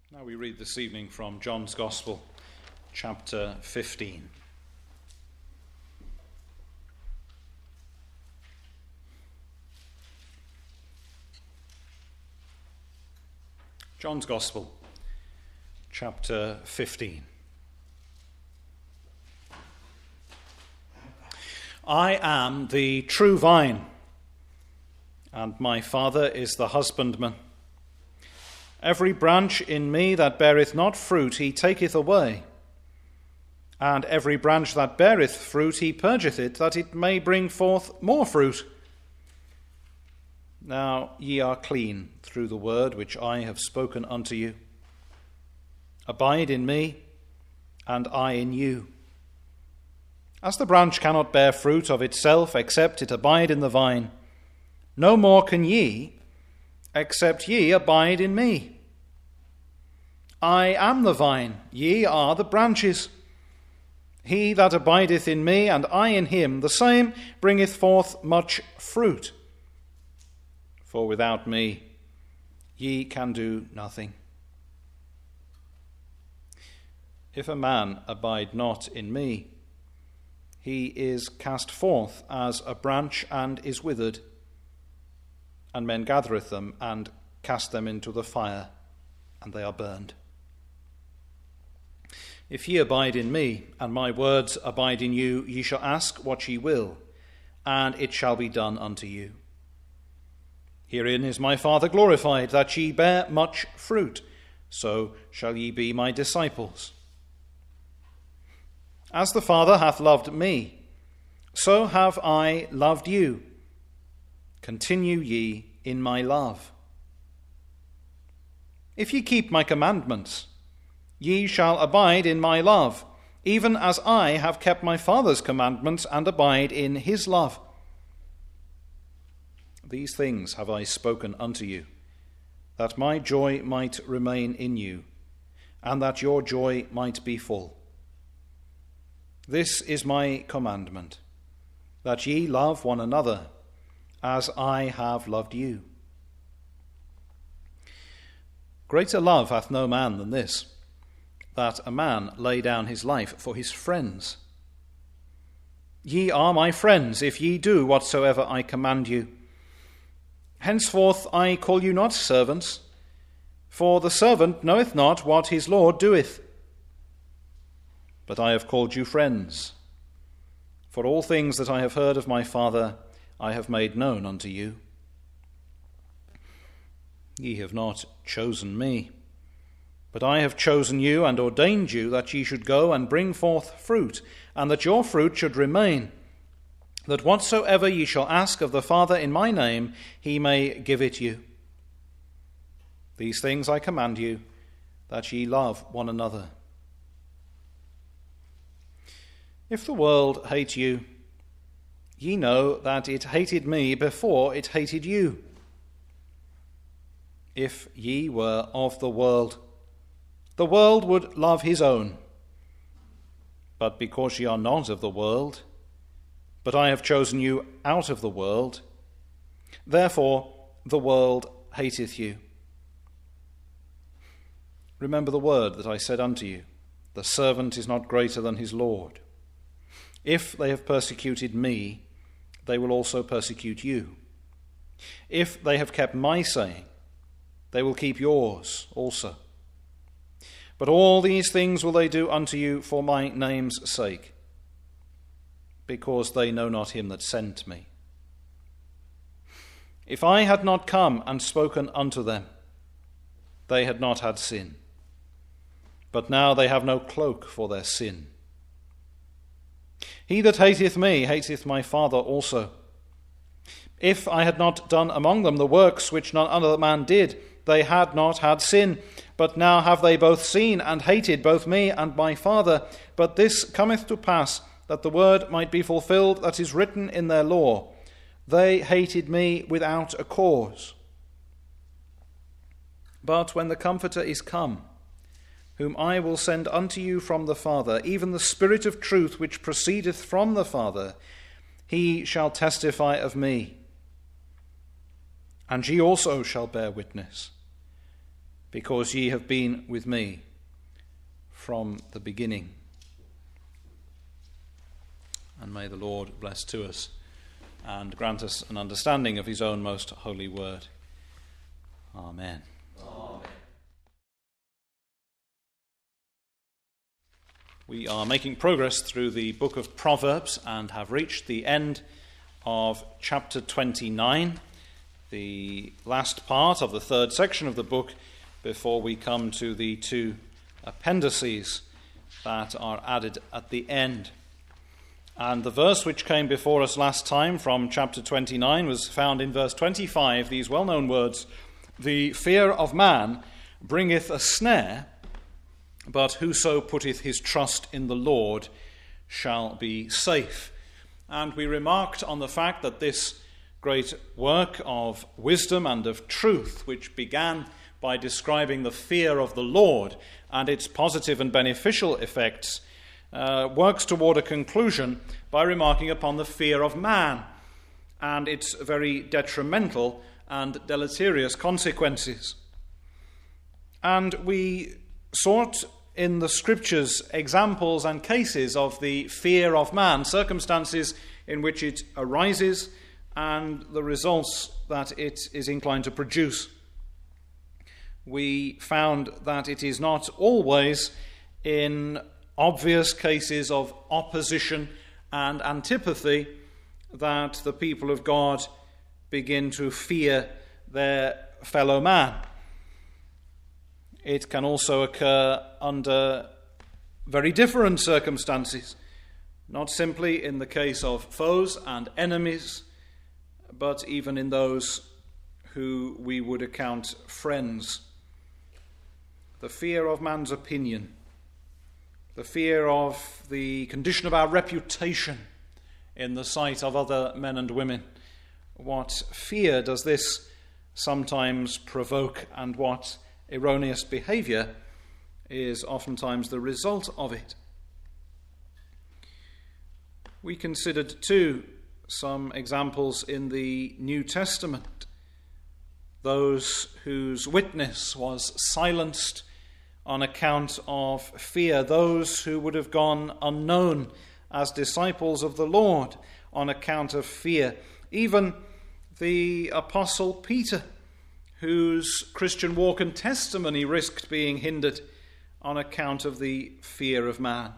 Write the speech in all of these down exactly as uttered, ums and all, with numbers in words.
Now we read this evening from John's Gospel, chapter fifteen. John's Gospel, chapter fifteen. I am the true vine, and my Father is the husbandman. Every branch in me that beareth not fruit he taketh away, and every branch that beareth fruit he purgeth it, that it may bring forth more fruit. Now ye are clean through the word which I have spoken unto you. Abide in me, and I in you. As the branch cannot bear fruit of itself except it abide in the vine, no more can ye, except ye abide in me. I am the vine, ye are the branches. He that abideth in me, and I in him, the same bringeth forth much fruit. For without me ye can do nothing. If a man abide not in me, he is cast forth as a branch and is withered, and men gathereth them and cast them into the fire, and they are burned. If ye abide in me, and my words abide in you, ye shall ask what ye will, and it shall be done unto you. Herein is my Father glorified, that ye bear much fruit, so shall ye be my disciples. As the Father hath loved me, so have I loved you. Continue ye in my love. If ye keep my commandments, ye shall abide in my love, even as I have kept my Father's commandments and abide in his love. These things have I spoken unto you, that my joy might remain in you, and that your joy might be full. This is my commandment, that ye love one another, as I have loved you. Greater love hath no man than this, that a man lay down his life for his friends. Ye are my friends, if ye do whatsoever I command you. Henceforth I call you not servants, for the servant knoweth not what his Lord doeth. But I have called you friends, for all things that I have heard of my Father I have made known unto you. Ye have not chosen me, but I have chosen you and ordained you that ye should go and bring forth fruit, and that your fruit should remain, that whatsoever ye shall ask of the Father in my name, he may give it you. These things I command you, that ye love one another. If the world hate you, ye know that it hated me before it hated you. If ye were of the world, the world would love his own. But because ye are not of the world, but I have chosen you out of the world, therefore the world hateth you. Remember the word that I said unto you, the servant is not greater than his Lord. If they have persecuted me, they will also persecute you. If they have kept my saying, they will keep yours also. But all these things will they do unto you for my name's sake, because they know not him that sent me. If I had not come and spoken unto them, they had not had sin. But now they have no cloak for their sin. He that hateth me hateth my Father also. If I had not done among them the works which none other man did, they had not had sin. But now have they both seen and hated both me and my Father. But this cometh to pass, that the word might be fulfilled that is written in their law. They hated me without a cause. But when the Comforter is come, whom I will send unto you from the Father, even the Spirit of truth which proceedeth from the Father, he shall testify of me. And ye also shall bear witness, because ye have been with me from the beginning. And may the Lord bless to us and grant us an understanding of his own most holy word. Amen. Amen. We are making progress through the book of Proverbs and have reached the end of chapter twenty-nine, the last part of the third section of the book, before we come to the two appendices that are added at the end. And the verse which came before us last time from chapter twenty-nine was found in verse twenty-five, these well-known words, "The fear of man bringeth a snare, but whoso putteth his trust in the Lord shall be safe." And we remarked on the fact that this great work of wisdom and of truth, which began by describing the fear of the Lord and its positive and beneficial effects, uh, works toward a conclusion by remarking upon the fear of man and its very detrimental and deleterious consequences. And we sought in the Scriptures examples and cases of the fear of man, circumstances in which it arises and the results that it is inclined to produce. We found that it is not always in obvious cases of opposition and antipathy that the people of God begin to fear their fellow man. It can also occur under very different circumstances, not simply in the case of foes and enemies, but even in those who we would account friends. The fear of man's opinion, the fear of the condition of our reputation in the sight of other men and women. What fear does this sometimes provoke, and what erroneous behavior is oftentimes the result of it? We considered, too, some examples in the New Testament, those whose witness was silenced on account of fear, those who would have gone unknown as disciples of the Lord on account of fear. Even the Apostle Peter, whose Christian walk and testimony risked being hindered on account of the fear of man.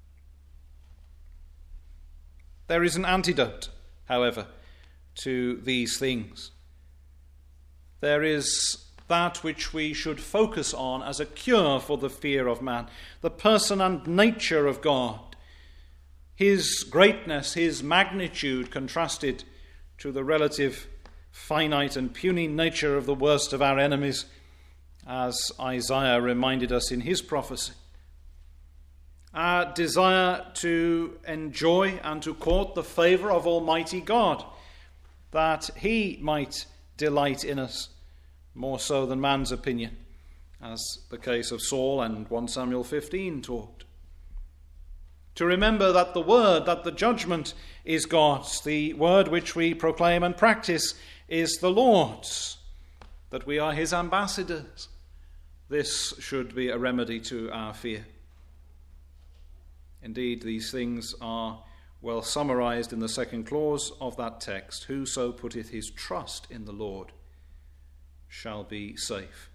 There is an antidote, however, to these things. There is that which we should focus on as a cure for the fear of man, the person and nature of God, his greatness, his magnitude contrasted to the relative finite and puny nature of the worst of our enemies, as Isaiah reminded us in his prophecy. Our desire to enjoy and to court the favour of Almighty God, that he might delight in us more so than man's opinion, as the case of Saul and First Samuel fifteen taught. To remember that the word, that the judgment is God's, the word which we proclaim and practice is the Lord's, that we are his ambassadors. This should be a remedy to our fear. Indeed, these things are well summarized in the second clause of that text. Whoso putteth his trust in the Lord shall be safe.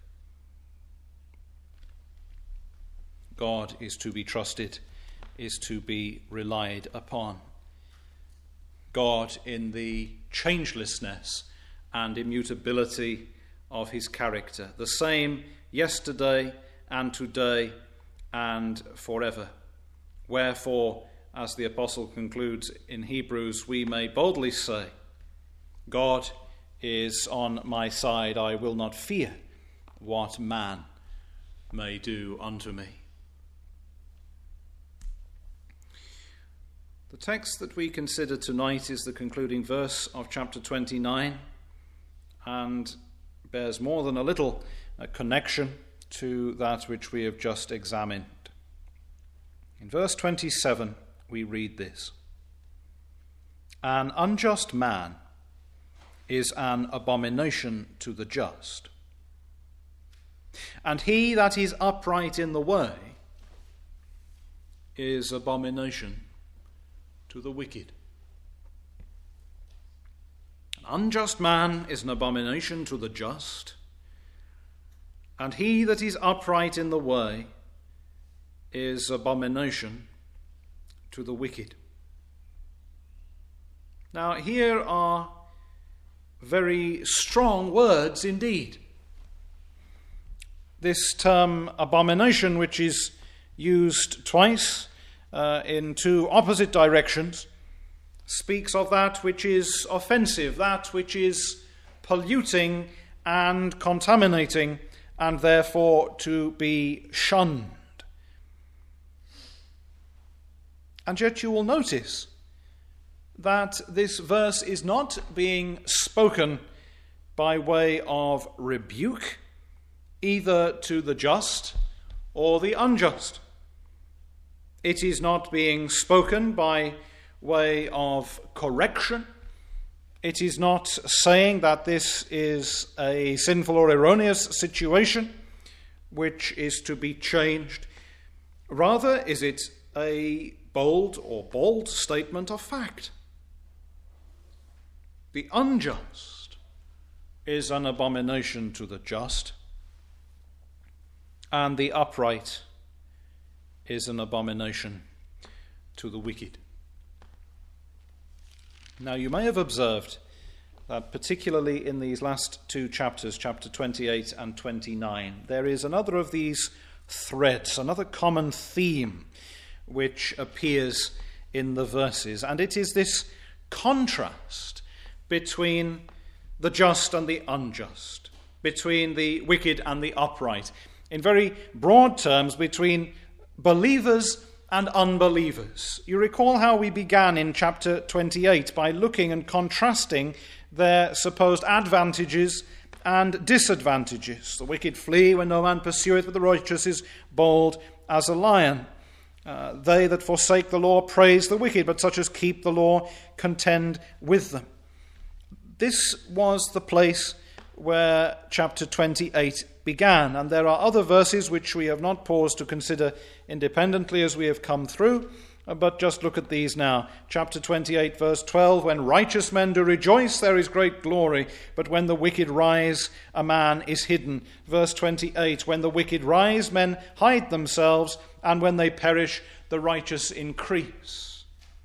God is to be trusted, is to be relied upon. God, in the changelessness and immutability of his character, the same yesterday and today and forever. Wherefore, as the apostle concludes in Hebrews, we may boldly say, God is on my side, I will not fear what man may do unto me. The text that we consider tonight is the concluding verse of chapter twenty-nine and bears more than a little a connection to that which we have just examined. In verse twenty-seven, we read this: An unjust man is an abomination to the just, And he that is upright in the way is abomination to the wicked. An unjust man is an abomination to the just, and he that is upright in the way is abomination to the wicked. Now, here are very strong words indeed. This term abomination, which is used twice uh, in two opposite directions, speaks of that which is offensive, that which is polluting and contaminating, and therefore to be shunned. And yet you will notice that this verse is not being spoken by way of rebuke, either to the just or the unjust. It is not being spoken by way of correction. It is not saying that this is a sinful or erroneous situation which is to be changed. Rather, is it a bold or bald statement of fact. The unjust is an abomination to the just, and the upright is an abomination to the wicked. Now, you may have observed that particularly in these last two chapters, chapter twenty-eight and twenty-nine, there is another of these threads, another common theme which appears in the verses, and it is this contrast between the just and the unjust, between the wicked and the upright, in very broad terms, between believers and unbelievers. You recall how we began in chapter twenty-eight by looking and contrasting their supposed advantages and disadvantages. The wicked flee when no man pursueth, but the righteous is bold as a lion. Uh, they that forsake the law praise the wicked, but such as keep the law contend with them. This was the place where chapter twenty-eight began, and there are other verses which we have not paused to consider independently as we have come through, but just look at these now. Chapter twenty-eight, verse twelve, when righteous men do rejoice, there is great glory, but when the wicked rise, a man is hidden. Verse twenty-eight, when the wicked rise, men hide themselves, and when they perish, the righteous increase.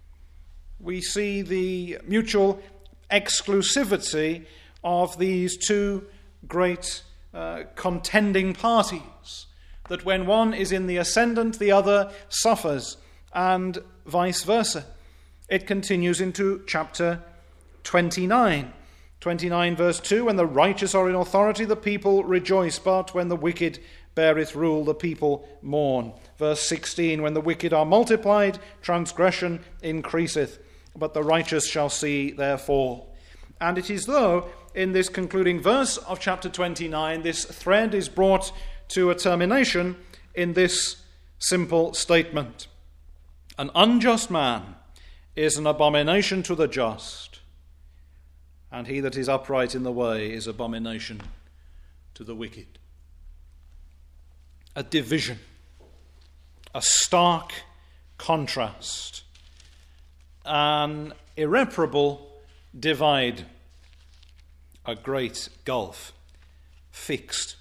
We see the mutual exclusivity of these two great uh, contending parties, that when one is in the ascendant, the other suffers, and vice versa. It continues into chapter twenty-nine. twenty-nine verse two, when the righteous are in authority, the people rejoice, but when the wicked beareth rule, the people mourn. Verse sixteen, when the wicked are multiplied, transgression increaseth, but the righteous shall see their fall. And it is though, in this concluding verse of chapter twenty-nine, this thread is brought to a termination in this simple statement. An unjust man is an abomination to the just, and he that is upright in the way is abomination to the wicked. A division, a stark contrast, an irreparable divide, a great gulf fixed.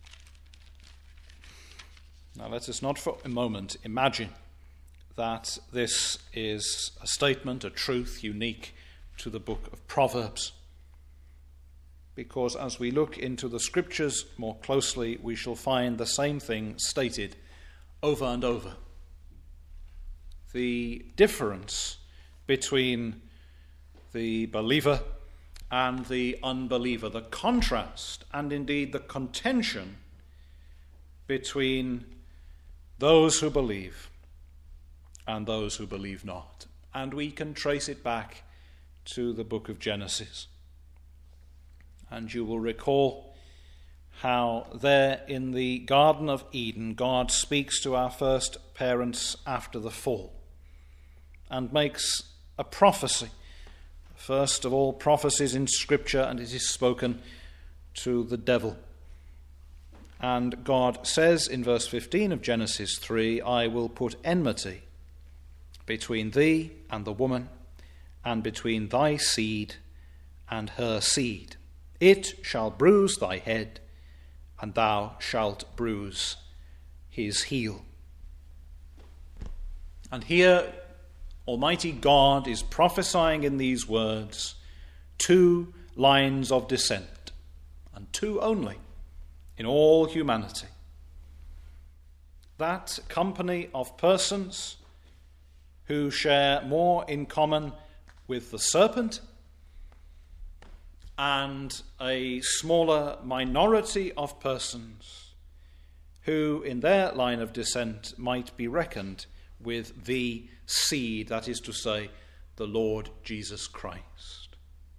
Now let us not for a moment imagine that this is a statement, a truth unique to the book of Proverbs, because as we look into the scriptures more closely, we shall find the same thing stated over and over. The difference between the believer and the unbeliever, the contrast and indeed the contention between those who believe and those who believe not. And we can trace it back to the book of Genesis. And you will recall how there in the Garden of Eden, God speaks to our first parents after the fall and makes a prophecy. First of all, prophecies in Scripture, and it is spoken to the devil. And God says in verse fifteen of Genesis three, I will put enmity between thee and the woman, and between thy seed and her seed. It shall bruise thy head, and thou shalt bruise his heel. And here Almighty God is prophesying in these words two lines of descent, and two only, in all humanity. That company of persons who share more in common with the serpent and a smaller minority of persons who in their line of descent might be reckoned with the seed, that is to say, the Lord Jesus Christ.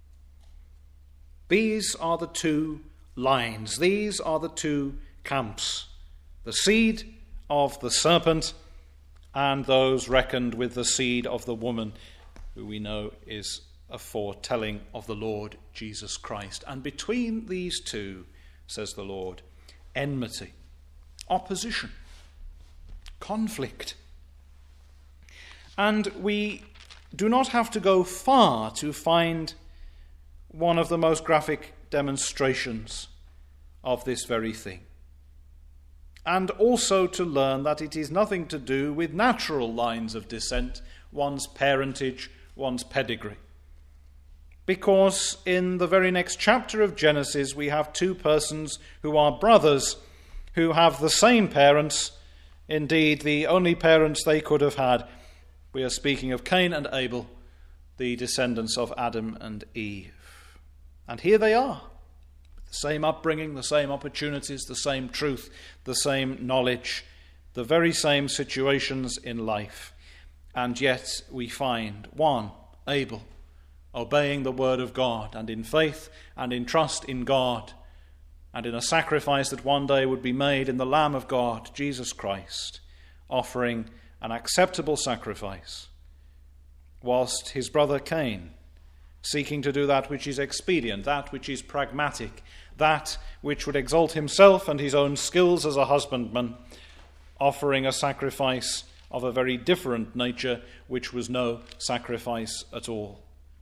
These are the two lines, these are the two camps, the seed of the serpent and those reckoned with the seed of the woman, who we know is a foretelling of the Lord Jesus Christ. And between these two, says the Lord, enmity, opposition, conflict. And we do not have to go far to find one of the most graphic demonstrations of this very thing. And also to learn that it is nothing to do with natural lines of descent, one's parentage, one's pedigree. Because in the very next chapter of Genesis, we have two persons who are brothers, who have the same parents, indeed the only parents they could have had. We are speaking of Cain and Abel, the descendants of Adam and Eve. And here they are, the same upbringing, the same opportunities, the same truth, the same knowledge, the very same situations in life. And yet we find one, Abel, obeying the word of God, and in faith and in trust in God, and in a sacrifice that one day would be made in the Lamb of God, Jesus Christ, offering an acceptable sacrifice, whilst his brother Cain, seeking to do that which is expedient, that which is pragmatic, that which would exalt himself and his own skills as a husbandman, offering a sacrifice of a very different nature, which was no sacrifice at all.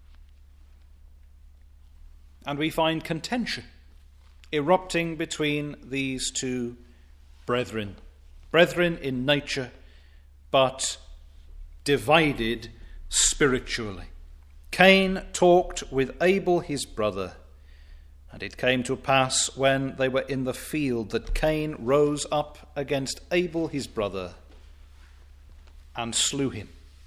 And we find contention erupting between these two brethren, brethren in nature, but divided spiritually. Cain talked with Abel his brother, and it came to pass when they were in the field that Cain rose up against Abel his brother and slew him.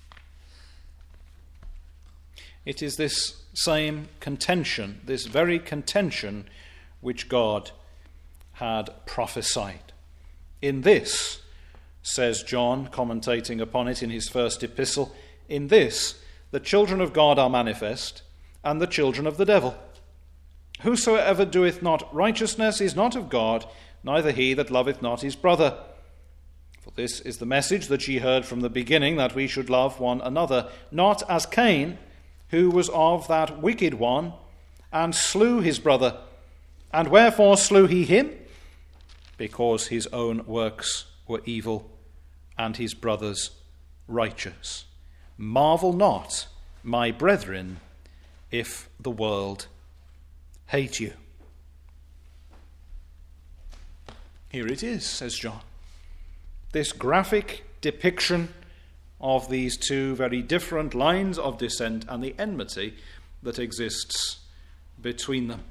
It is this same contention, this very contention, which God had prophesied. In this, says John, commentating upon it in his first epistle, in this the children of God are manifest, and the children of the devil. Whosoever doeth not righteousness is not of God, neither he that loveth not his brother. For this is the message that ye heard from the beginning, that we should love one another, not as Cain, who was of that wicked one, and slew his brother. And wherefore slew he him? Because his own works were evil, and his brother's righteous. Marvel not, my brethren, if the world hate you. Here it is, says John. This graphic depiction of these two very different lines of descent and the enmity that exists between them.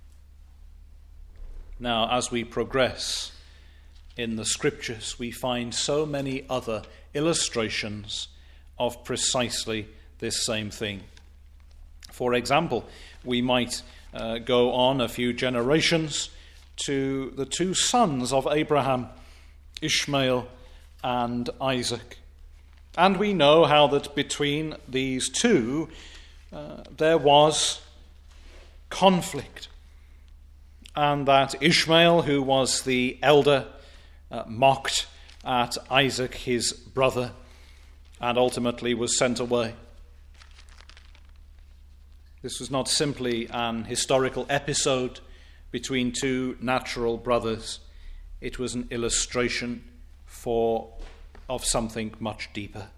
Now, as we progress in the Scriptures, we find so many other illustrations of precisely this same thing. For example, we might uh, go on a few generations to the two sons of Abraham, Ishmael and Isaac. And we know how that between these two uh, there was conflict, and that Ishmael, who was the elder, uh, mocked at Isaac, his brother, and ultimately was sent away. This was not simply an historical episode between two natural brothers. it was an illustration for of something much deeper.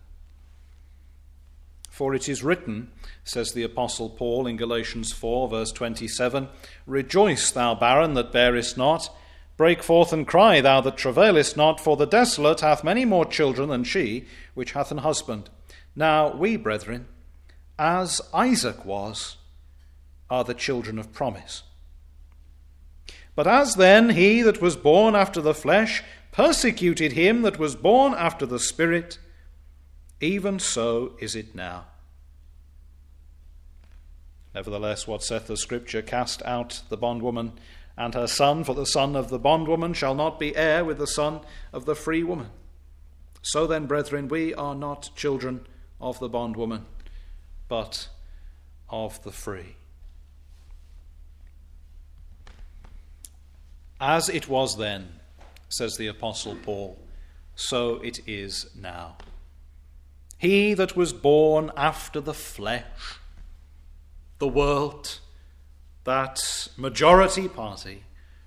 For it is written, says the Apostle Paul in Galatians four, verse twenty-seven, "Rejoice, thou barren that bearest not. Break forth and cry, thou that travailest not, for the desolate hath many more children than she which hath an husband. Now we, brethren, as Isaac was, are the children of promise. But as then he that was born after the flesh persecuted him that was born after the Spirit, even so is it now. Nevertheless, what saith the Scripture? Cast out the bondwoman and her son, for the son of the bondwoman shall not be heir with the son of the free woman. So then, brethren, we are not children of the bondwoman, but of the free." As it was then, says the Apostle Paul, so it is now. He that was born after the flesh, the world, that majority party,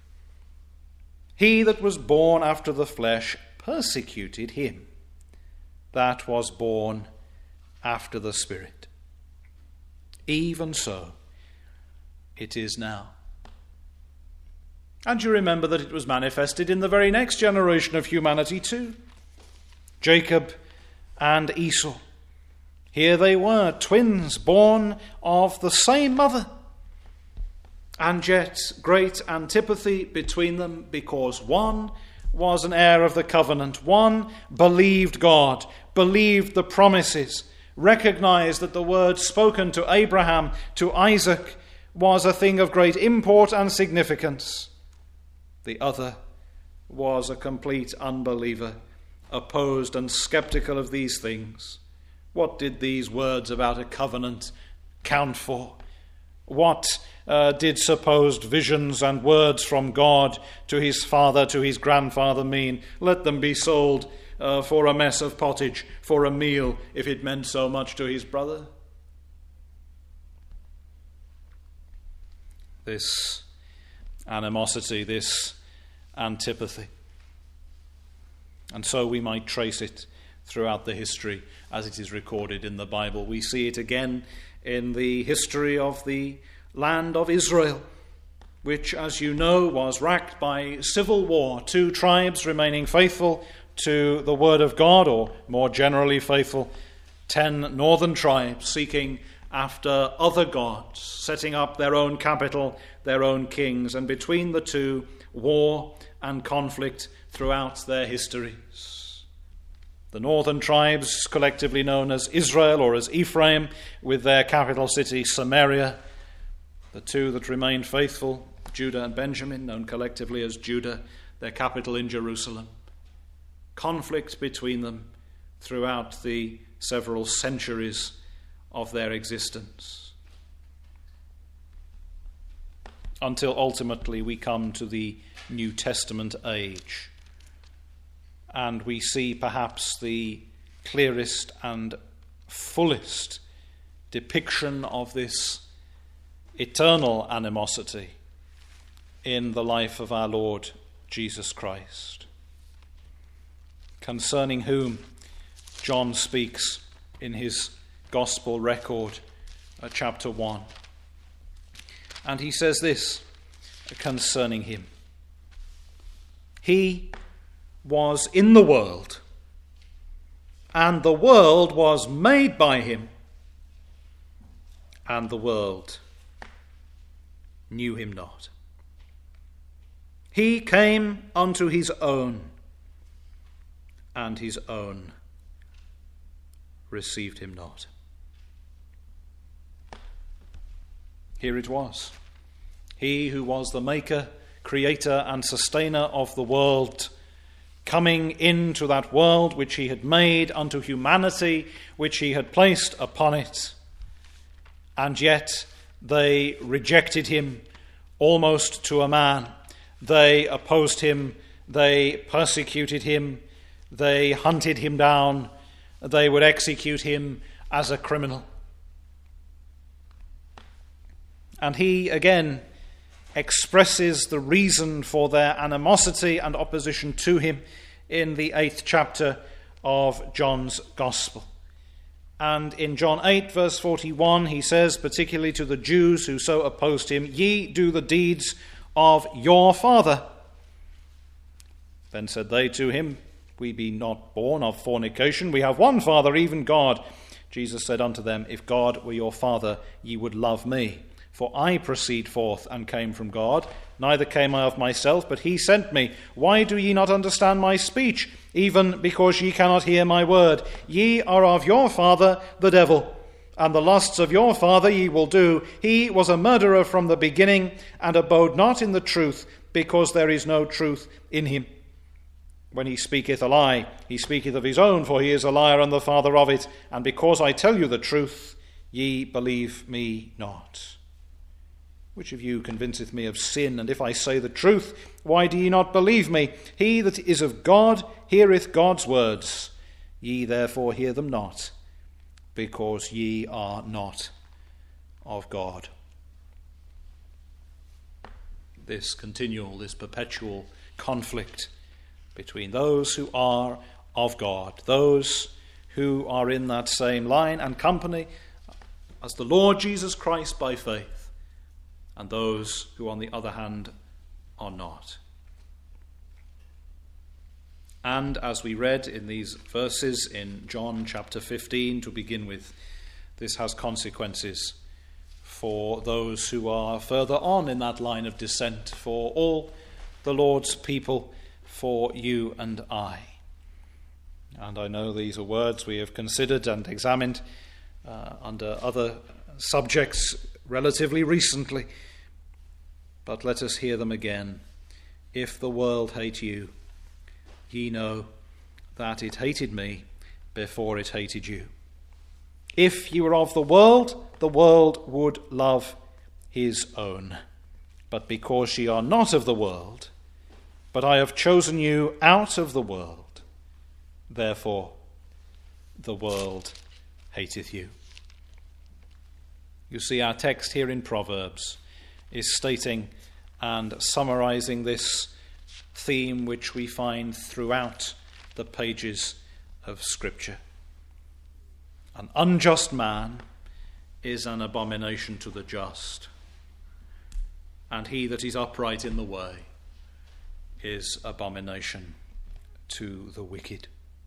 he that was born after the flesh persecuted him that was born after the Spirit. Even so, it is now. And you remember that it was manifested in the very next generation of humanity too. Jacob and Esau. Here they were, twins born of the same mother. And yet great antipathy between them, because one was an heir of the covenant. One believed God, believed the promises, recognized that the word spoken to Abraham, to Isaac, was a thing of great import and significance. The other was a complete unbeliever, opposed and skeptical of these things. What did these words about a covenant count for? What uh, did supposed visions and words from God to his father, to his grandfather mean? Let them be sold uh, for a mess of pottage, for a meal, if it meant so much to his brother. This animosity, this antipathy. And so we might trace it throughout the history as it is recorded in the Bible. We see it again in the history of the land of Israel, which, as you know, was racked by civil war. Two tribes remaining faithful to the word of God, or more generally faithful, ten northern tribes seeking after other gods, setting up their own capital, their own kings, and between the two, war and conflict throughout their histories. The northern tribes, collectively known as Israel or as Ephraim, with their capital city Samaria. The two that remained faithful, Judah and Benjamin, known collectively as Judah, their capital in Jerusalem. Conflict between them throughout the several centuries of their existence, until ultimately we come to the New Testament age, and we see perhaps the clearest and fullest depiction of this eternal animosity in the life of our Lord Jesus Christ, concerning whom John speaks in his Gospel record, uh, chapter one. And he says this concerning him: He was in the world, and the world was made by him, and the world knew him not. He came unto his own, and his own received him not. Here it was. He who was the maker, creator, and sustainer of the world, coming into that world which he had made unto humanity, which he had placed upon it. And yet they rejected him almost to a man. They opposed him. They persecuted him. They hunted him down. They would execute him as a criminal. And he, again, expresses the reason for their animosity and opposition to him in the eighth chapter of John's Gospel. And in John eight, verse forty-one, he says, particularly to the Jews who so opposed him, "Ye do the deeds of your father." Then said they to him, "We be not born of fornication. We have one Father, even God." Jesus said unto them, "If God were your Father, ye would love me. For I proceed forth and came from God. Neither came I of myself, but he sent me. Why do ye not understand my speech? Even because ye cannot hear my word. Ye are of your father, the devil, and the lusts of your father ye will do. He was a murderer from the beginning, and abode not in the truth, because there is no truth in him. When he speaketh a lie, he speaketh of his own, for he is a liar and the father of it. And because I tell you the truth, ye believe me not. Which of you convinceth me of sin? And if I say the truth, why do ye not believe me? He that is of God heareth God's words. Ye therefore hear them not, because ye are not of God. This continual, this perpetual conflict between those who are of God, those who are in that same line and company as the Lord Jesus Christ by faith, and those who, on the other hand, are not. And as we read in these verses in John chapter fifteen, to begin with, this has consequences for those who are further on in that line of descent, for all the Lord's people, for you and I. And I know these are words we have considered and examined uh, under other subjects relatively recently, but let us hear them again. If the world hate you, ye know that it hated me before it hated you. If you were of the world, the world would love his own. But because ye are not of the world, but I have chosen you out of the world, therefore the world hateth you. You see, our text here in Proverbs is stating and summarizing this theme which we find throughout the pages of Scripture. An unjust man is an abomination to the just, and he that is upright in the way is abomination to the wicked.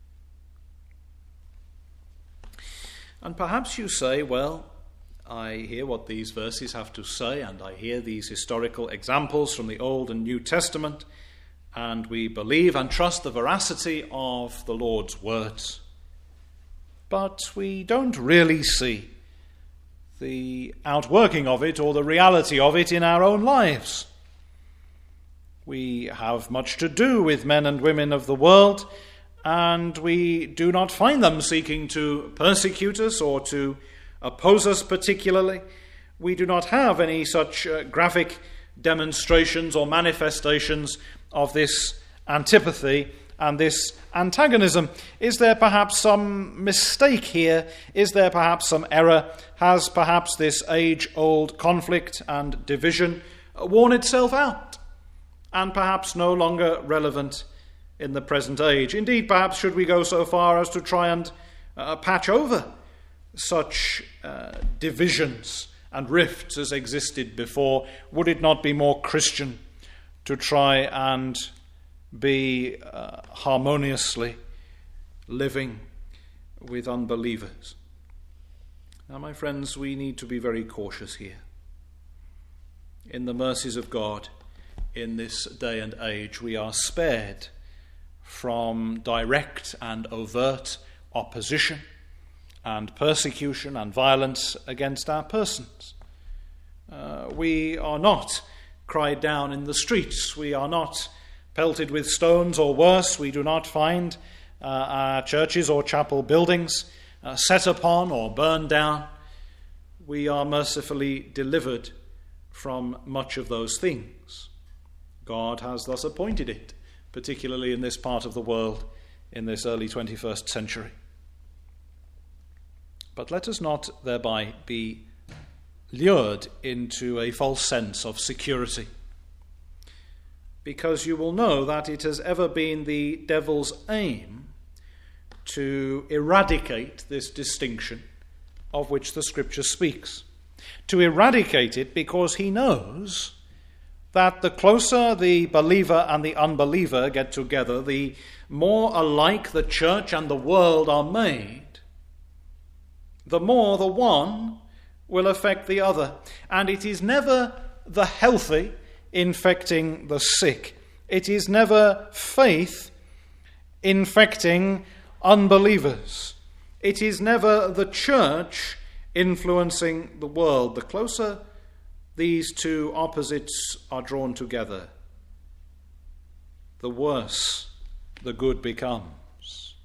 And perhaps you say, well, I hear what these verses have to say, and I hear these historical examples from the Old and New Testament, and we believe and trust the veracity of the Lord's words. But we don't really see the outworking of it or the reality of it in our own lives. We have much to do with men and women of the world, and we do not find them seeking to persecute us or to oppose us particularly. We do not have any such uh, graphic demonstrations or manifestations of this antipathy and this antagonism. Is there perhaps some mistake here? Is there perhaps some error? Has perhaps this age-old conflict and division worn itself out and perhaps no longer relevant in the present age? Indeed, perhaps should we go so far as to try and uh, patch over such uh, divisions and rifts as existed before? Would it not be more Christian to try and be uh, harmoniously living with unbelievers? Now, my friends, we need to be very cautious here. In the mercies of God, in this day and age, we are spared from direct and overt opposition and persecution and violence against our persons. Uh, we are not cried down in the streets. We are not pelted with stones or worse. We do not find uh, our churches or chapel buildings uh, set upon or burned down. We are mercifully delivered from much of those things. God has thus appointed it, particularly in this part of the world in this early twenty-first century. But let us not thereby be lured into a false sense of security, because you will know that it has ever been the devil's aim to eradicate this distinction of which the Scripture speaks. To eradicate it because he knows that the closer the believer and the unbeliever get together, the more alike the church and the world are made, the more the one will affect the other. And it is never the healthy infecting the sick. It is never faith infecting unbelievers. It is never the church influencing the world. The closer these two opposites are drawn together, the worse the good becomes.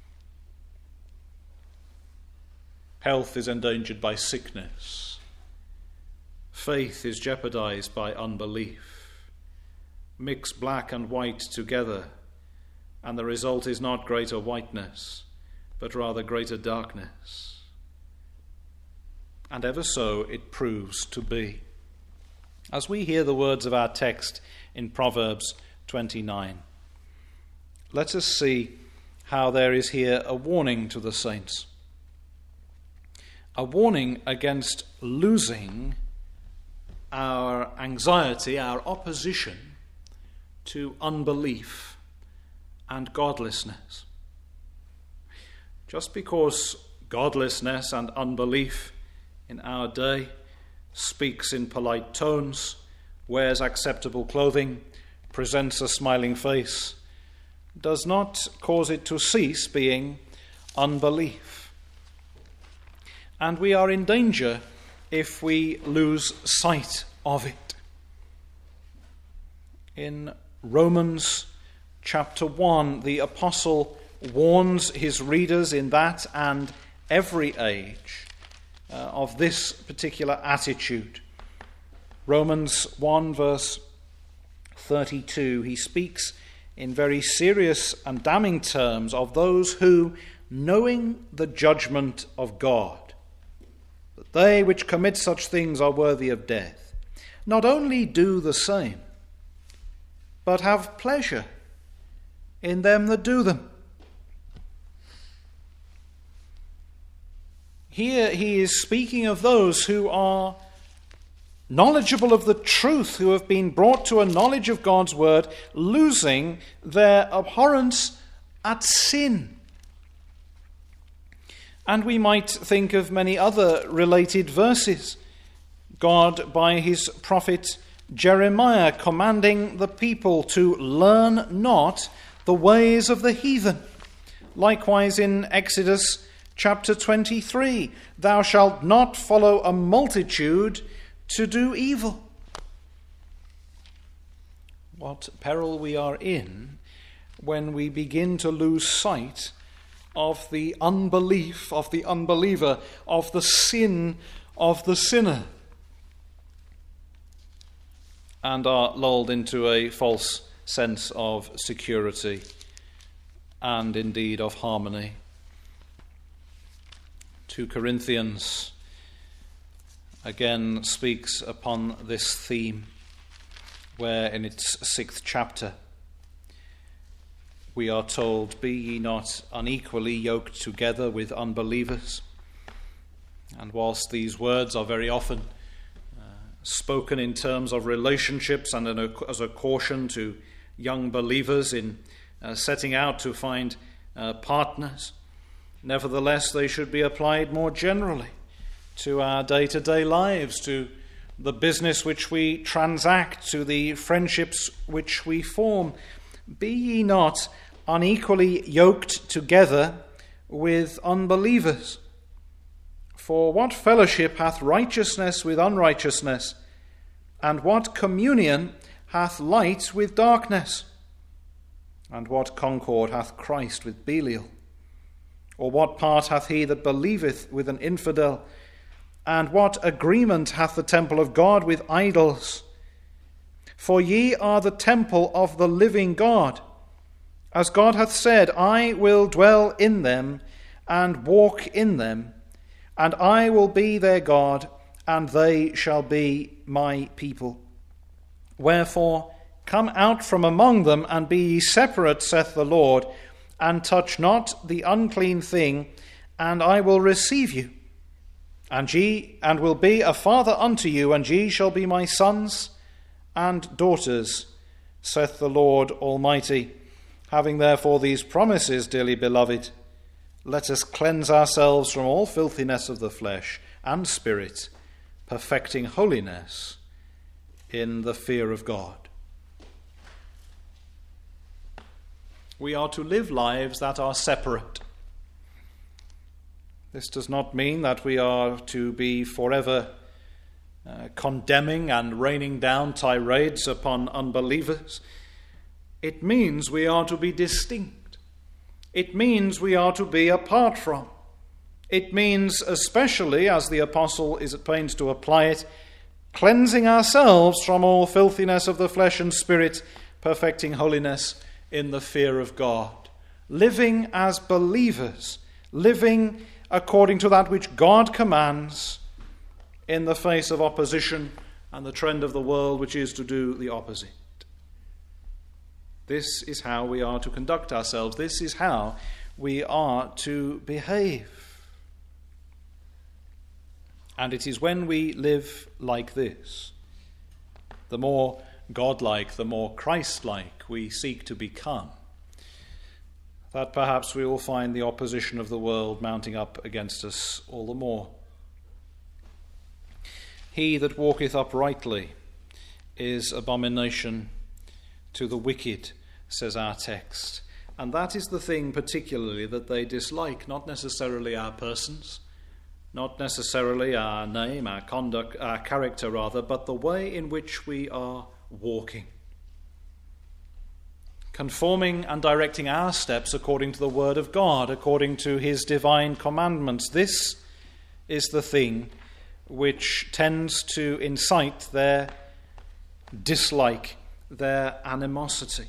Health is endangered by sickness. Faith is jeopardized by unbelief. Mix black and white together, and the result is not greater whiteness, but rather greater darkness. And ever so it proves to be. As we hear the words of our text in Proverbs twenty-nine, let us see how there is here a warning to the saints. A warning against losing our anxiety, our opposition to unbelief and godlessness. Just because godlessness and unbelief in our day speaks in polite tones, wears acceptable clothing, presents a smiling face, does not cause it to cease being unbelief. And we are in danger if we lose sight of it. In Romans chapter one, the apostle warns his readers in that and every age uh, of this particular attitude. Romans one verse thirty-two, he speaks in very serious and damning terms of those who, knowing the judgment of God, that they which commit such things are worthy of death, not only do the same, but have pleasure in them that do them. Here he is speaking of those who are knowledgeable of the truth, who have been brought to a knowledge of God's word, losing their abhorrence at sin. And we might think of many other related verses. God, by his prophet Jeremiah, commanding the people to learn not the ways of the heathen. Likewise in Exodus chapter twenty-three, thou shalt not follow a multitude to do evil. What peril we are in when we begin to lose sight of the unbelief of the unbeliever, of the sin of the sinner, and are lulled into a false sense of security and indeed of harmony. Second Corinthians again speaks upon this theme, where in its sixth chapter we are told, "Be ye not unequally yoked together with unbelievers." And whilst these words are very often uh, spoken in terms of relationships and a, as a caution to young believers in uh, setting out to find uh, partners, nevertheless they should be applied more generally to our day-to-day lives, to the business which we transact, to the friendships which we form. Be ye not unequally yoked together with unbelievers. For what fellowship hath righteousness with unrighteousness? And what communion hath light with darkness? And what concord hath Christ with Belial? Or what part hath he that believeth with an infidel? And what agreement hath the temple of God with idols? For ye are the temple of the living God. As God hath said, I will dwell in them and walk in them, and I will be their God, and they shall be my people. Wherefore, come out from among them, and be ye separate, saith the Lord, and touch not the unclean thing, and I will receive you. And ye, and will be a father unto you, and ye shall be my sons and daughters, saith the Lord Almighty. Having therefore these promises, dearly beloved, let us cleanse ourselves from all filthiness of the flesh and spirit, perfecting holiness in the fear of God. We are to live lives that are separate. This does not mean that we are to be forever uh, condemning and raining down tirades upon unbelievers. It means we are to be distinct. It means we are to be apart from. It means, especially, as the apostle is at pains to apply it, cleansing ourselves from all filthiness of the flesh and spirit, perfecting holiness in the fear of God. Living as believers, living according to that which God commands in the face of opposition and the trend of the world, which is to do the opposite. This is how we are to conduct ourselves. This is how we are to behave. And it is when we live like this, the more godlike, the more Christ-like we seek to become, that perhaps we will find the opposition of the world mounting up against us all the more. He that walketh uprightly is abomination to the wicked, says our text. And that is the thing particularly that they dislike, not necessarily our persons, not necessarily our name, our conduct, our character rather, but the way in which we are walking. Conforming and directing our steps according to the word of God, according to his divine commandments. This is the thing which tends to incite their dislike, their animosity.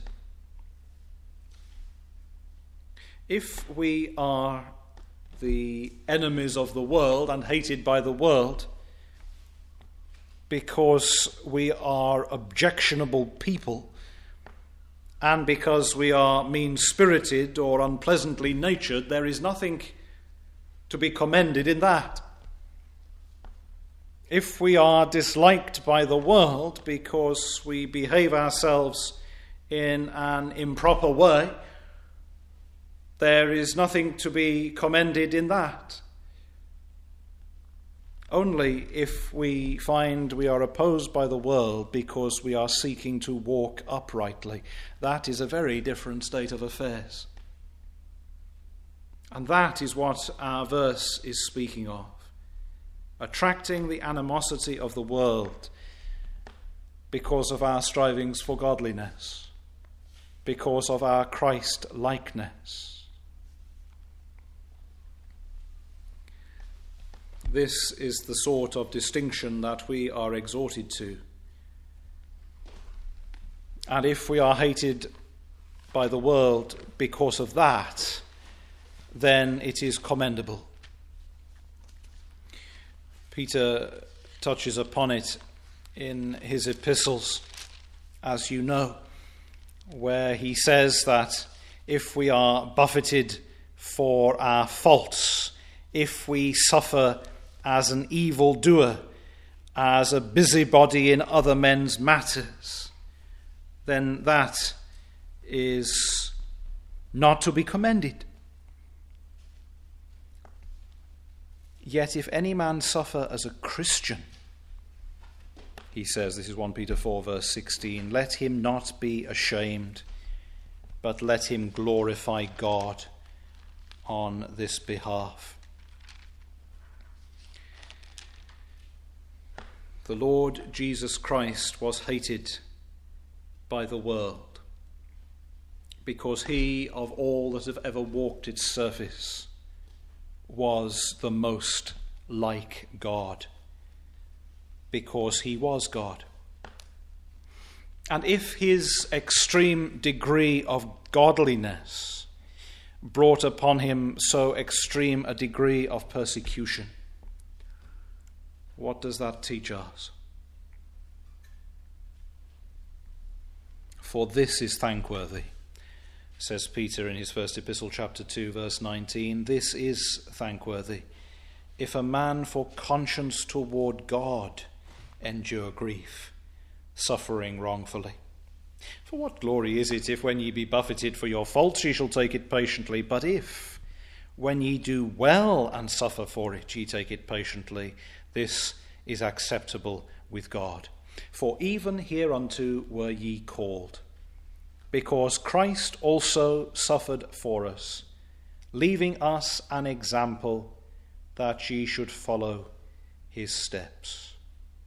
If we are the enemies of the world and hated by the world because we are objectionable people, and because we are mean-spirited or unpleasantly natured, there is nothing to be commended in that. If we are disliked by the world because we behave ourselves in an improper way, there is nothing to be commended in that. Only if we find we are opposed by the world because we are seeking to walk uprightly. That is a very different state of affairs. And that is what our verse is speaking of. Attracting the animosity of the world because of our strivings for godliness, because of our Christ-likeness. This is the sort of distinction that we are exhorted to. And if we are hated by the world because of that, then it is commendable. Peter touches upon it in his epistles, as you know, where he says that if we are buffeted for our faults, if we suffer as an evildoer, as a busybody in other men's matters, then that is not to be commended. Yet if any man suffer as a Christian, he says, this is First Peter four verse sixteen, let him not be ashamed, but let him glorify God on this behalf. The Lord Jesus Christ was hated by the world because he, of all that have ever walked its surface, was the most like God, because he was God. And if his extreme degree of godliness brought upon him so extreme a degree of persecution, What does that teach us? For this is thankworthy, says Peter in his first epistle, chapter two, verse nineteen. This is thankworthy, if a man for conscience toward God endure grief, suffering wrongfully. For what glory is it if when ye be buffeted for your faults ye shall take it patiently? But if when ye do well and suffer for it ye take it patiently, this is acceptable with God. For even hereunto were ye called, because Christ also suffered for us, leaving us an example that ye should follow his steps.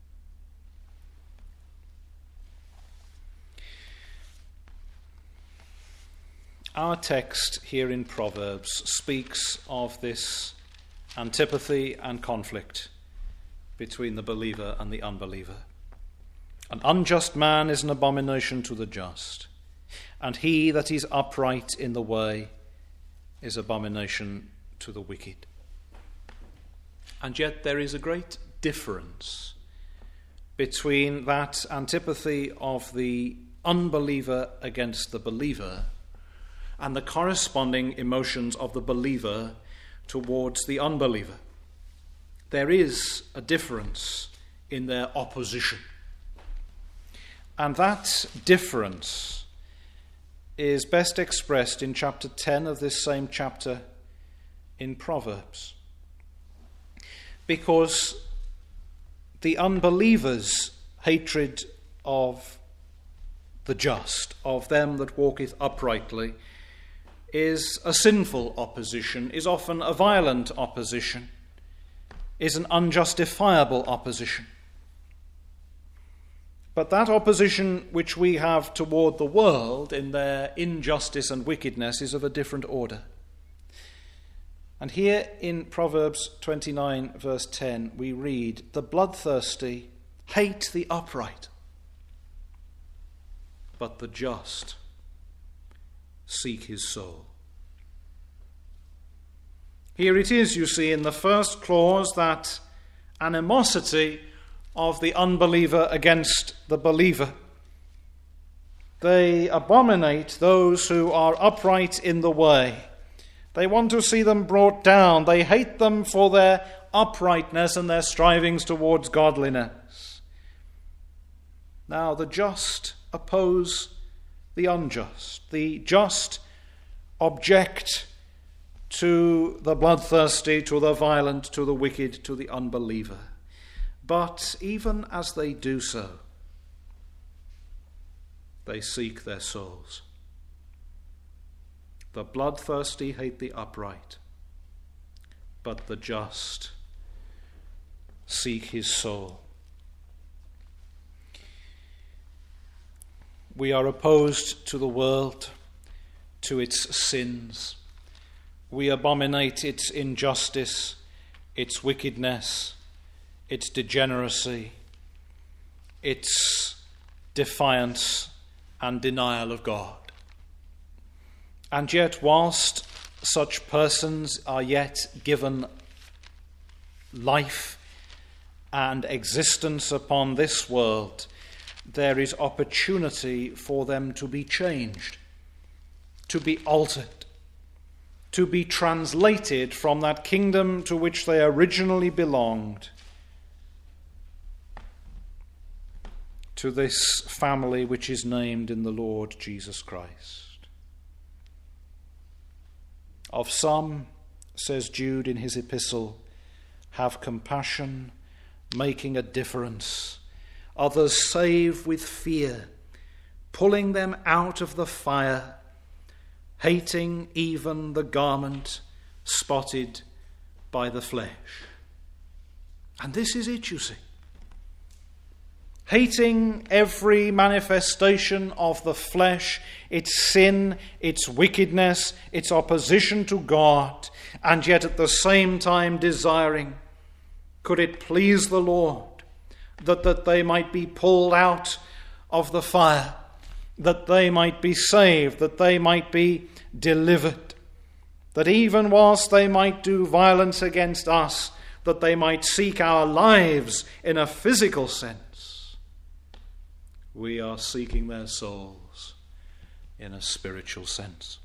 Our text here in Proverbs speaks of this antipathy and conflict between the believer and the unbeliever. An unjust man is an abomination to the just, and he that is upright in the way is abomination to the wicked. And yet there is a great difference between that antipathy of the unbeliever against the believer and the corresponding emotions of the believer towards the unbeliever. There is a difference in their opposition. And that difference is best expressed in chapter ten of this same chapter in Proverbs. Because the unbeliever's hatred of the just, of them that walketh uprightly, is a sinful opposition, is often a violent opposition, is an unjustifiable opposition. But that opposition which we have toward the world in their injustice and wickedness is of a different order. And here in Proverbs twenty-nine, verse ten, we read, "The bloodthirsty hate the upright, but the just seek his soul." Here it is, you see, in the first clause, that animosity of the unbeliever against the believer. They abominate those who are upright in the way. They want to see them brought down. They hate them for their uprightness and their strivings towards godliness. Now, the just oppose the unjust. The just object to the bloodthirsty, to the violent, to the wicked, to the unbeliever. But even as they do so, they seek their souls. The bloodthirsty hate the upright, but the just seek his soul. We are opposed to the world, to its sins. We abominate its injustice, its wickedness, its degeneracy, its defiance and denial of God. And yet, whilst such persons are yet given life and existence upon this world, there is opportunity for them to be changed, to be altered, to be translated from that kingdom to which they originally belonged to this family which is named in the Lord Jesus Christ. Of some, says Jude in his epistle, have compassion, making a difference. Others save with fear, pulling them out of the fire, hating even the garment spotted by the flesh. And this is it, you see. Hating every manifestation of the flesh, its sin, its wickedness, its opposition to God, and yet at the same time desiring, could it please the Lord, that, that they might be pulled out of the fire, that they might be saved, that they might be delivered, that even whilst they might do violence against us, that they might seek our lives in a physical sense. We are seeking their souls in a spiritual sense.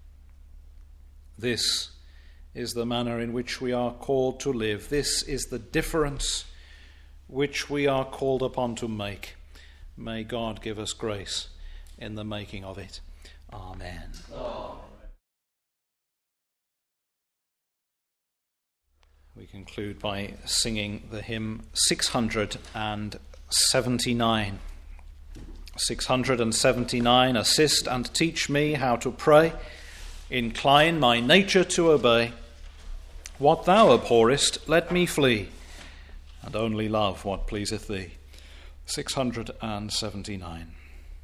This is the manner in which we are called to live. This is the difference which we are called upon to make. May God give us grace in the making of it. Amen. Amen. We conclude by singing the hymn six hundred seventy-nine. six hundred seventy-nine, assist and teach me how to pray, incline my nature to obey. What thou abhorrest, let me flee, and only love what pleaseth thee. six hundred seventy-nine.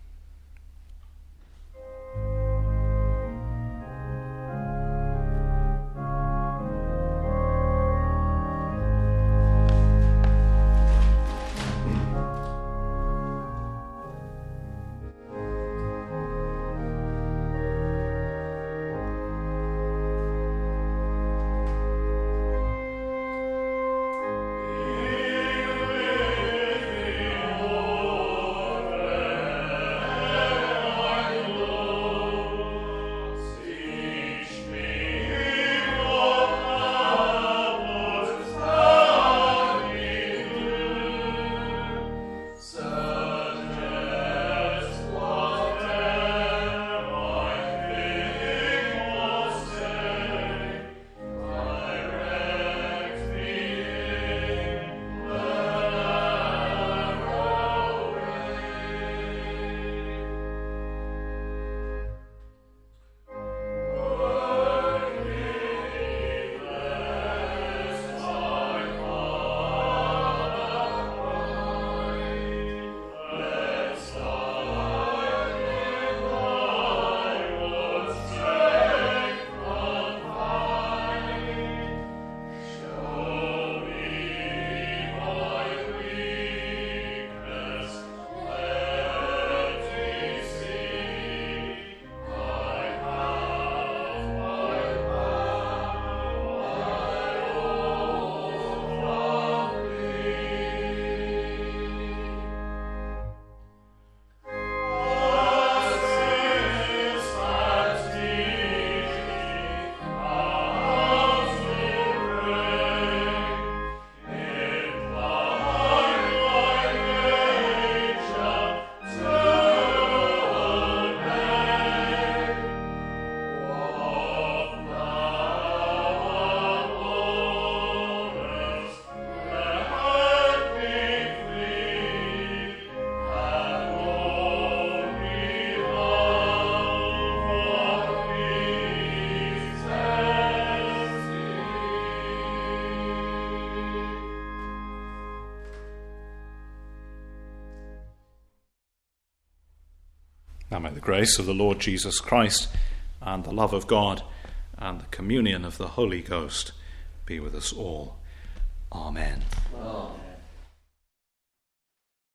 Now may the grace of the Lord Jesus Christ and the love of God and the communion of the Holy Ghost be with us all. Amen. Amen.